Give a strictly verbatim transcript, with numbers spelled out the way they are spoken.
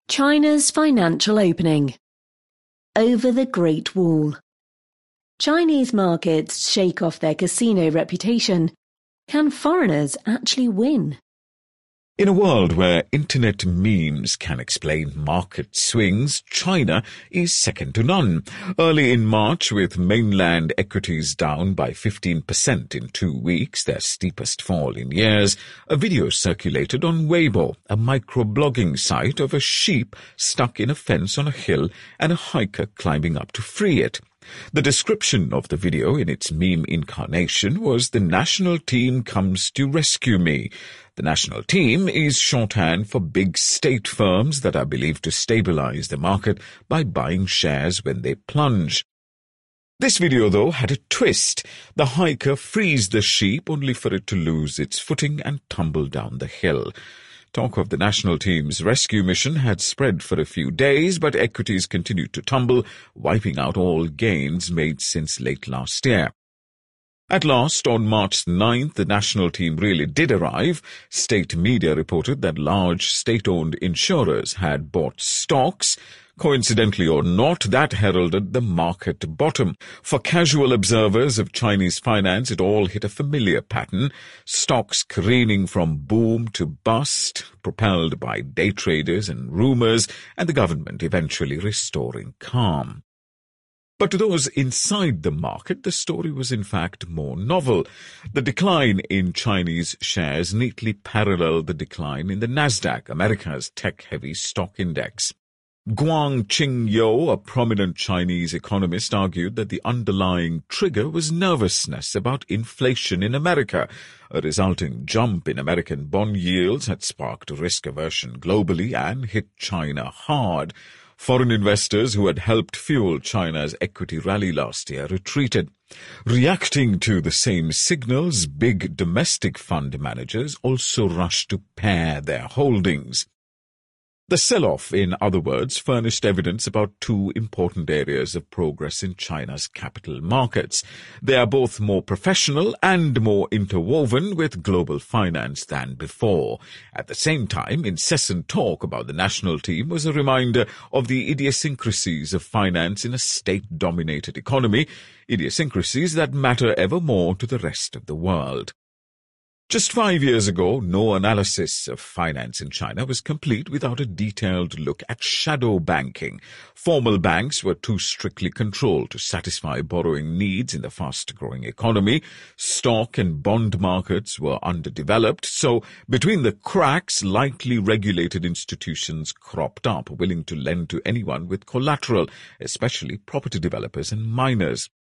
China's financial opening. Over the Great Wall. Chinese markets shake off their casino reputation. Can foreigners actually win? In a world where internet memes can explain market swings, China is second to none. Early in March, with mainland equities down by fifteen percent in two weeks, their steepest fall in years, a video circulated on Weibo, a microblogging site of a sheep stuck in a fence on a hill and a hiker climbing up to free it. The description of the video in its meme incarnation was "The national team comes to rescue me." The national team is shorthand for big state firms that are believed to stabilize the market by buying shares when they plunge. This video, though, had a twist. The hiker frees the sheep only for it to lose its footing and tumble down the hill. Talk of the national team's rescue mission had spread for a few days, but equities continued to tumble, wiping out all gains made since late last year. At last, on March ninth, the national team really did arrive. State media reported that large state-owned insurers had bought stocks. Coincidentally or not, that heralded the market bottom. For casual observers of Chinese finance, it all hit a familiar pattern. Stocks careening from boom to bust, propelled by day traders and rumors, and the government eventually restoring calm. But to those inside the market, the story was in fact more novel. The decline in Chinese shares neatly paralleled the decline in the Nasdaq, America's tech-heavy stock index. Guang Qingyou, a prominent Chinese economist, argued that the underlying trigger was nervousness about inflation in America. A resulting jump in American bond yields had sparked risk aversion globally and hit China hard. Foreign investors who had helped fuel China's equity rally last year retreated. Reacting to the same signals, big domestic fund managers also rushed to pare their holdings. The sell-off, in other words, furnished evidence about two important areas of progress in China's capital markets. They are both more professional and more interwoven with global finance than before. At the same time, incessant talk about the national team was a reminder of the idiosyncrasies of finance in a state-dominated economy, idiosyncrasies that matter ever more to the rest of the world. Just five years ago, no analysis of finance in China was complete without a detailed look at shadow banking. Formal banks were too strictly controlled to satisfy borrowing needs in the fast-growing economy. Stock and bond markets were underdeveloped, so between the cracks, lightly regulated institutions cropped up, willing to lend to anyone with collateral, especially property developers and miners.